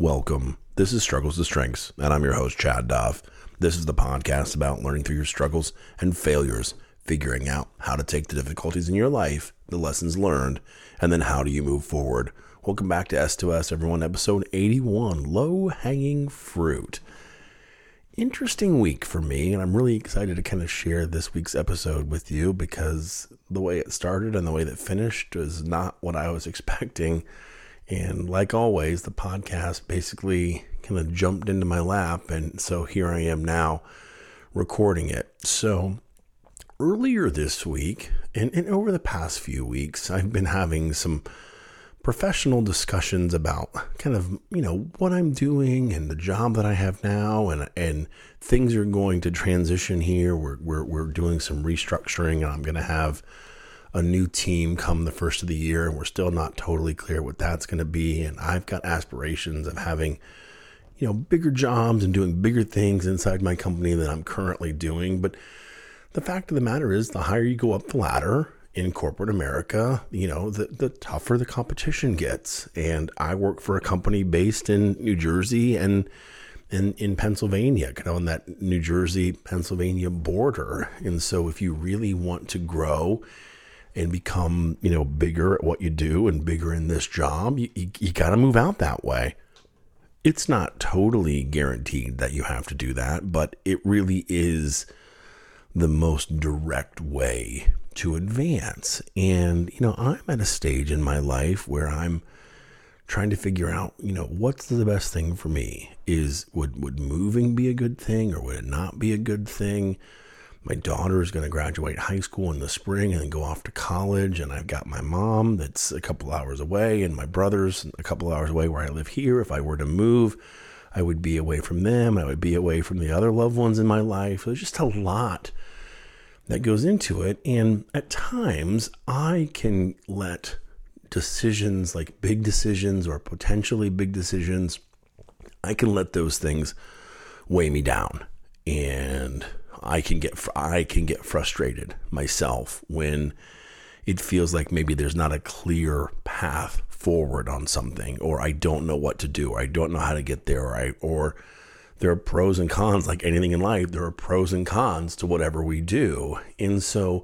welcome. This is Struggles to Strengths, and I'm your host, Chad Duff. This is the podcast about learning through your struggles and failures, figuring out how to take the difficulties in your life, the lessons learned, and then how do you move forward. Welcome back to S2S, everyone, episode 81, Low-Hanging Fruit. Interesting week for me, and I'm really excited to kind of share this week's episode with you because the way it started and the way that finished was not what I was expecting. And like always, the podcast basically kind of jumped into my lap, and so here I am now recording it. So earlier this week, and over the past few weeks, I've been having some professional discussions about kind of, what I'm doing and the job that I have now, and things are going to transition here. We're doing some restructuring, and I'm going to have a new team come the first of the year, and we're still not totally clear what that's going to be. And I've got aspirations of having, bigger jobs and doing bigger things inside my company than I'm currently doing. But the fact of the matter is, the higher you go up the ladder in corporate America, the tougher the competition gets. And I work for a company based in New Jersey and in Pennsylvania, kind of on that New Jersey-Pennsylvania border. And so if you really want to grow and become, bigger at what you do and bigger in this job, you got to move out that way. It's not totally guaranteed that you have to do that, but it really is the most direct way to advance. And, I'm at a stage in my life where I'm trying to figure out, what's the best thing for me? Would moving be a good thing, or would it not be a good thing? My daughter is going to graduate high school in the spring and then go off to college. And I've got my mom that's a couple hours away, and my brother's a couple hours away where I live here. If I were to move, I would be away from them. I would be away from the other loved ones in my life. There's just a lot that goes into it. And at times I can let decisions, like big decisions or potentially big decisions, I can let those things weigh me down. And I can get frustrated myself when it feels like maybe there's not a clear path forward on something, or I don't know what to do, or I don't know how to get there, or there are pros and cons. Like anything in life, there are pros and cons to whatever we do. And so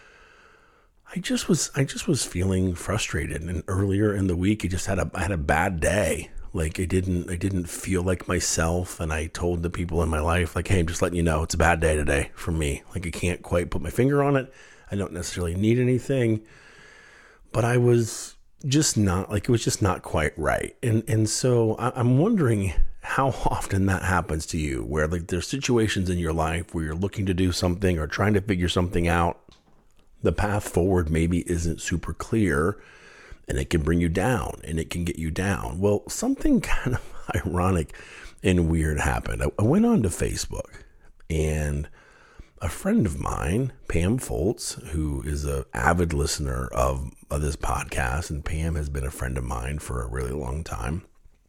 I just was feeling frustrated. And earlier in the week, I had a bad day. Like I didn't feel like myself. And I told the people in my life, like, hey, I'm just letting you know it's a bad day today for me. Like I can't quite put my finger on it. I don't necessarily need anything, but I was just not, like, it was just not quite right. And so I'm wondering how often that happens to you, where like there's situations in your life where you're looking to do something or trying to figure something out. The path forward maybe isn't super clear, and it can bring you down, and it can get you down. Well, something kind of ironic and weird happened. I went on to Facebook, and a friend of mine, Pam Foltz, who is an avid listener of this podcast, and Pam has been a friend of mine for a really long time,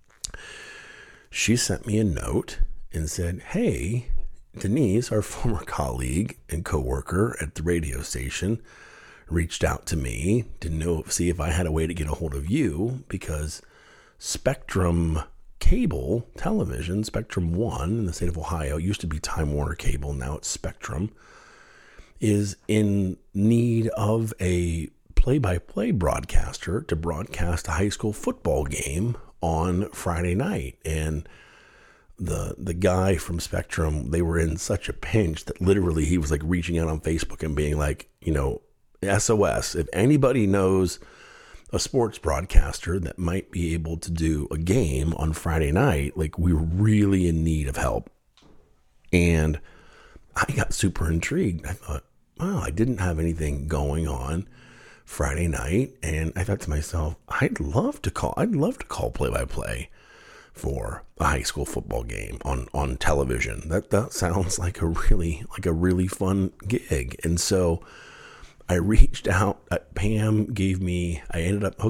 she sent me a note and said, hey, Denise, our former colleague and coworker at the radio station, reached out to me to see if I had a way to get a hold of you, because Spectrum Cable Television, Spectrum One in the state of Ohio, used to be Time Warner Cable, now it's Spectrum, is in need of a play-by-play broadcaster to broadcast a high school football game on Friday night. And the guy from Spectrum, they were in such a pinch that literally he was like reaching out on Facebook and being like, SOS, if anybody knows a sports broadcaster that might be able to do a game on Friday night, like, we're really in need of help. And I got super intrigued. I thought, wow, I didn't have anything going on Friday night. And I thought to myself, I'd love to call play-by-play for a high school football game on television. That sounds like a really fun gig. And so I reached out. Pam I ended up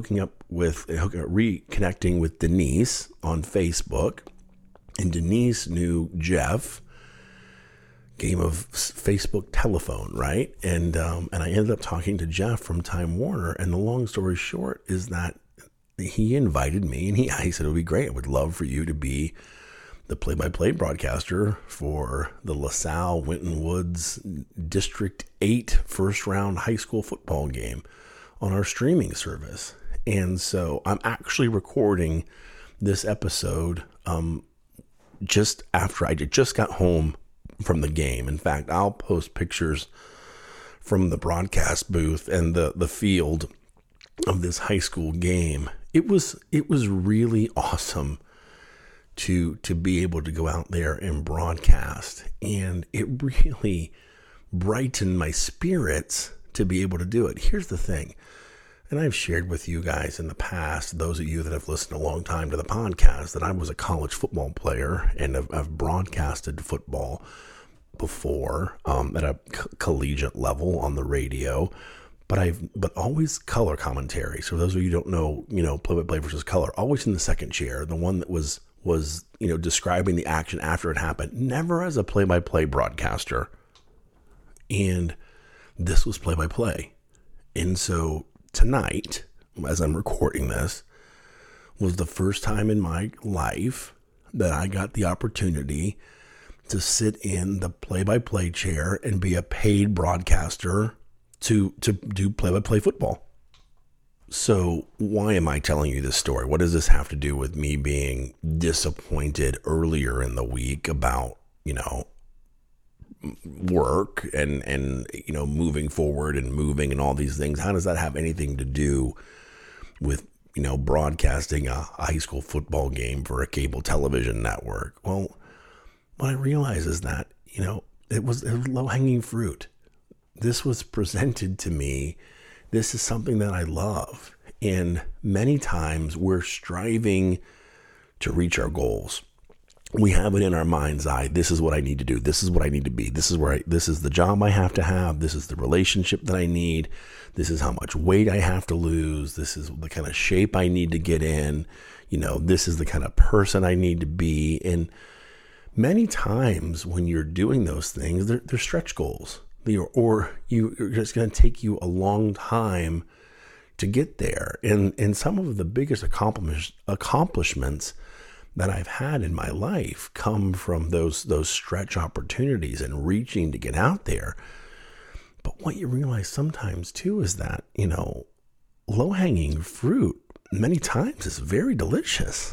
reconnecting with Denise on Facebook, and Denise knew Jeff, game of Facebook telephone, right? And I ended up talking to Jeff from Time Warner. And the long story short is that he invited me, and he said, it would be great. I would love for you to be the play-by-play broadcaster for the LaSalle Winton Woods District 8 first-round high school football game on our streaming service. And so I'm actually recording this episode just after I just got home from the game. In fact, I'll post pictures from the broadcast booth and the field of this high school game. It was really awesome to be able to go out there and broadcast, and it really brightened my spirits to be able to do it. Here's the thing, and I've shared with you guys in the past, those of you that have listened a long time to the podcast, that I was a college football player, and I've broadcasted football before at a collegiate level on the radio, but always color commentary. So those of you who don't know, play-by-play versus color, always in the second chair, the one that was describing the action after it happened, never as a play-by-play broadcaster. And this was play-by-play. And so tonight, as I'm recording this, was the first time in my life that I got the opportunity to sit in the play-by-play chair and be a paid broadcaster to do play-by-play football. So why am I telling you this story? What does this have to do with me being disappointed earlier in the week about, work and moving forward and moving and all these things? How does that have anything to do with, broadcasting a high school football game for a cable television network? Well, what I realize is that, it was low-hanging fruit. This was presented to me. This is something that I love. And many times we're striving to reach our goals. We have it in our mind's eye. This is what I need to do. This is what I need to be. This is the job I have to have. This is the relationship that I need. This is how much weight I have to lose. This is the kind of shape I need to get in. This is the kind of person I need to be. And many times when you're doing those things, they're stretch goals. Or it's going to take you a long time to get there. And some of the biggest accomplishments that I've had in my life come from those stretch opportunities and reaching to get out there. But what you realize sometimes too is that, low-hanging fruit many times is very delicious.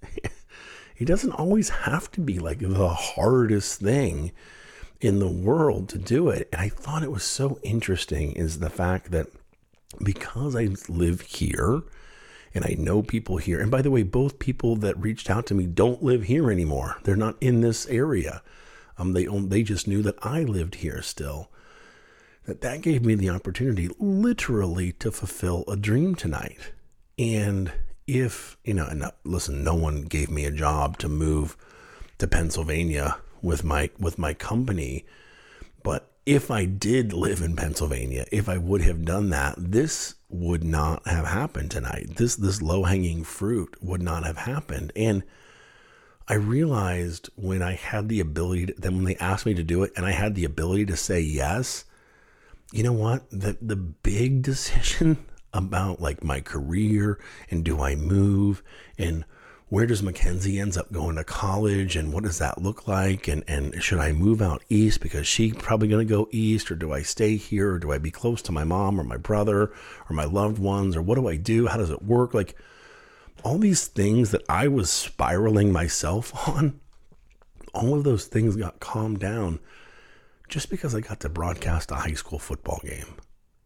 It doesn't always have to be like the hardest thing in the world to do it. And I thought it was so interesting is the fact that because I live here and I know people here, and by the way, both people that reached out to me don't live here anymore. They're not in this area. They just knew that I lived here still. That gave me the opportunity literally to fulfill a dream tonight. And if, and listen, no one gave me a job to move to Pennsylvania with my company, but if I did live in Pennsylvania, if I would have done that, this would not have happened tonight. This low-hanging fruit would not have happened. And I realized when I had the ability then when they asked me to do it and I had the ability to say yes, you know what? The big decision about like my career and do I move and where does Mackenzie ends up going to college and what does that look like? And should I move out east because she's probably going to go east, or do I stay here, or do I be close to my mom or my brother or my loved ones, or what do I do? How does it work? Like all these things that I was spiraling myself on, all of those things got calmed down just because I got to broadcast a high school football game.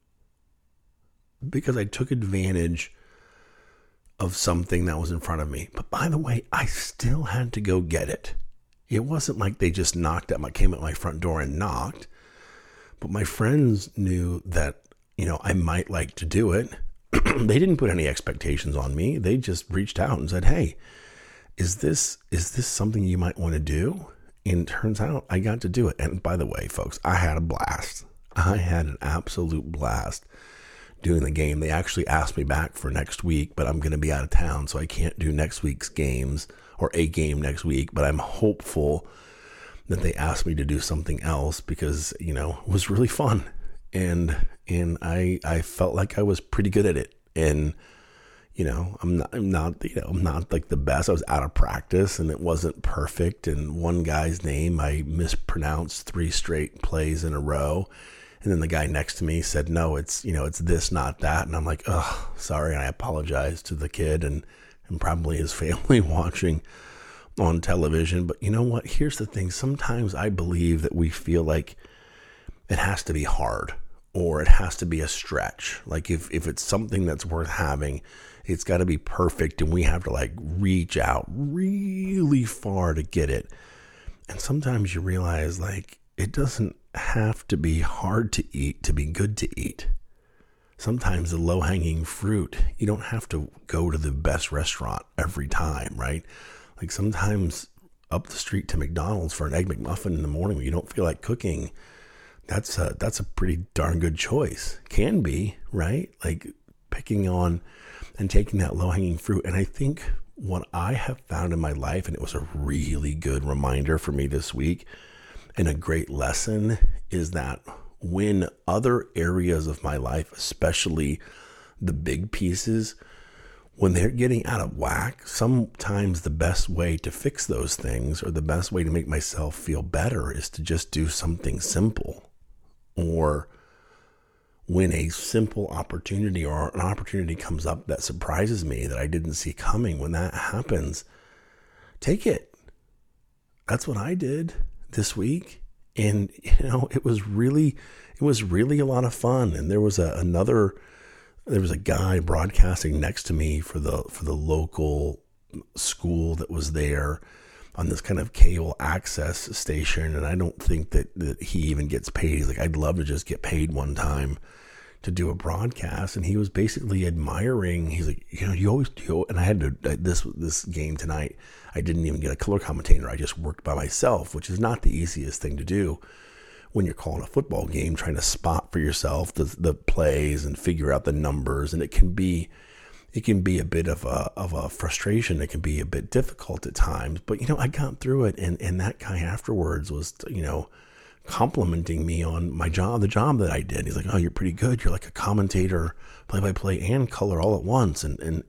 Because I took advantage of something that was in front of me. But by the way, I still had to go get it. It wasn't like they just came at my front door and knocked. But my friends knew that, I might like to do it. They didn't put any expectations on me. They just reached out and said, hey, is this something you might want to do? And it turns out I got to do it. And by the way, folks, I had a blast. I had an absolute blast doing the game. They actually asked me back for next week, but I'm going to be out of town, so I can't do next week's games or a game next week. But I'm hopeful that they asked me to do something else because, it was really fun. And I felt like I was pretty good at it. And, I'm not like the best. I was out of practice and it wasn't perfect. And one guy's name, I mispronounced 3 straight plays in a row. And then the guy next to me said, no, it's this, not that. And I'm like, oh, sorry. And I apologize to the kid and probably his family watching on television. But you know what? Here's the thing. Sometimes I believe that we feel like it has to be hard or it has to be a stretch. Like if it's something that's worth having, it's got to be perfect and we have to like reach out really far to get it. And sometimes you realize like it doesn't have to be hard to eat to be good to eat. Sometimes the low-hanging fruit, you don't have to go to the best restaurant every time, right? Like sometimes up the street to McDonald's for an Egg McMuffin in the morning when you don't feel like cooking, that's a pretty darn good choice. Can be, right? Like picking on and taking that low-hanging fruit. And I think what I have found in my life, and it was a really good reminder for me this week, and a great lesson, is that when other areas of my life, especially the big pieces, when they're getting out of whack, sometimes the best way to fix those things or the best way to make myself feel better is to just do something simple. Or when a simple opportunity or an opportunity comes up that surprises me that I didn't see coming, when that happens, take it. That's what I did this week. And, it was really a lot of fun. And there was a guy broadcasting next to me for the local school that was there on this kind of cable access station. And I don't think that he even gets paid. He's like, I'd love to just get paid one time to do a broadcast. And he was basically admiring, he's like, you always do. And I had to, this game tonight, I didn't even get a color commentator. I just worked by myself, which is not the easiest thing to do when you're calling a football game, trying to spot for yourself the plays and figure out the numbers. And it can be a bit of a frustration. It can be a bit difficult at times, but I got through it. And that guy afterwards was, complimenting me on my job, the job that I did. He's like, oh, you're pretty good. You're like a commentator, play-by-play and color all at once. And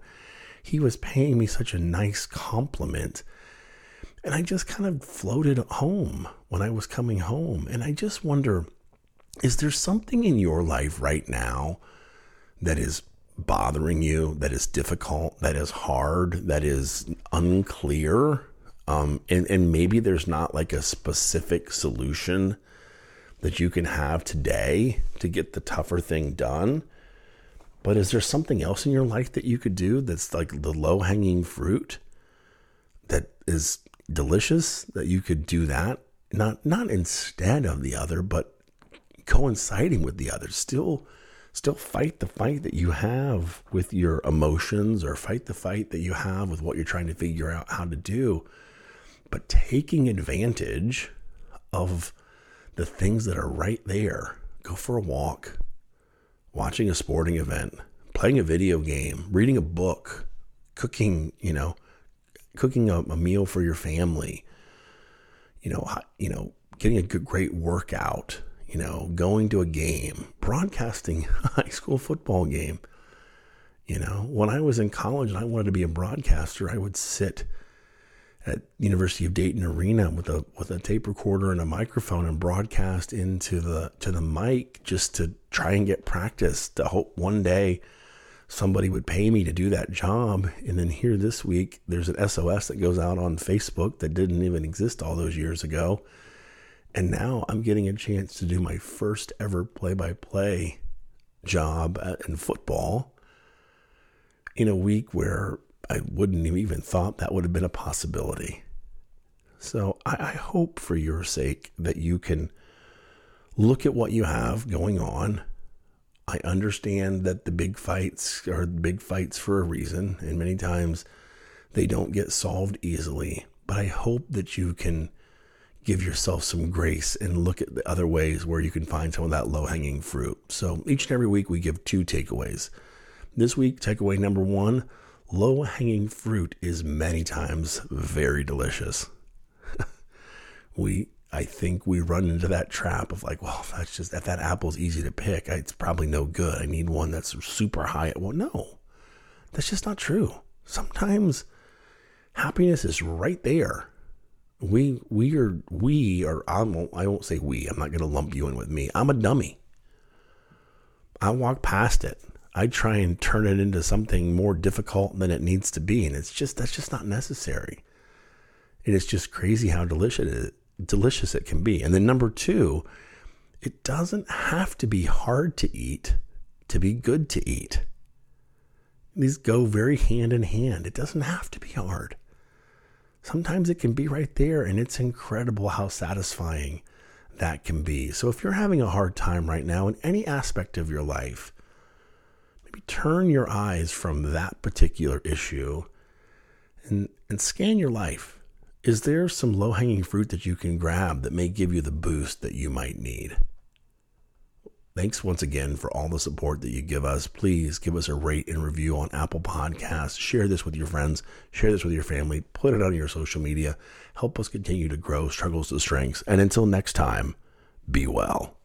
he was paying me such a nice compliment. And I just kind of floated home when I was coming home. And I just wonder, is there something in your life right now that is bothering you, that is difficult, that is hard, that is unclear? And maybe there's not like a specific solution that you can have today to get the tougher thing done. But is there something else in your life that you could do that's like the low-hanging fruit that is delicious, that you could do that? Not instead of the other, but coinciding with the other. Still fight the fight that you have with your emotions, or fight the fight that you have with what you're trying to figure out how to do. But taking advantage of the things that are right there. Go for a walk, watching a sporting event, playing a video game, reading a book, cooking a meal for your family, getting a great workout, going to a game, broadcasting a high school football game. When I was in college and I wanted to be a broadcaster, I would sit at University of Dayton Arena with a tape recorder and a microphone and broadcast into the mic just to try and get practice, to hope one day somebody would pay me to do that job. And then here this week, there's an SOS that goes out on Facebook that didn't even exist all those years ago. And now I'm getting a chance to do my first ever play-by-play job in football in a week where I wouldn't have even thought that would have been a possibility. So I hope for your sake that you can look at what you have going on. I understand that the big fights are big fights for a reason, and many times they don't get solved easily. But I hope that you can give yourself some grace and look at the other ways where you can find some of that low-hanging fruit. So each and every week we give 2 takeaways. This week, takeaway number 1, low-hanging fruit is many times very delicious. I think we run into that trap of like, well, if that apple's easy to pick, it's probably no good. I need one that's super high. Well, no, That's just not true. Sometimes happiness is right there. I won't say we. I'm not going to lump you in with me. I'm a dummy. I walk past it. I try and turn it into something more difficult than it needs to be. And that's just not necessary. It is just crazy how delicious it can be. And then number 2, it doesn't have to be hard to eat to be good to eat. These go very hand in hand. It doesn't have to be hard. Sometimes it can be right there, and it's incredible how satisfying that can be. So if you're having a hard time right now in any aspect of your life, maybe turn your eyes from that particular issue and scan your life. Is there some low-hanging fruit that you can grab that may give you the boost that you might need? Thanks once again for all the support that you give us. Please give us a rate and review on Apple Podcasts. Share this with your friends. Share this with your family. Put it on your social media. Help us continue to grow Struggles to Strengths. And until next time, be well.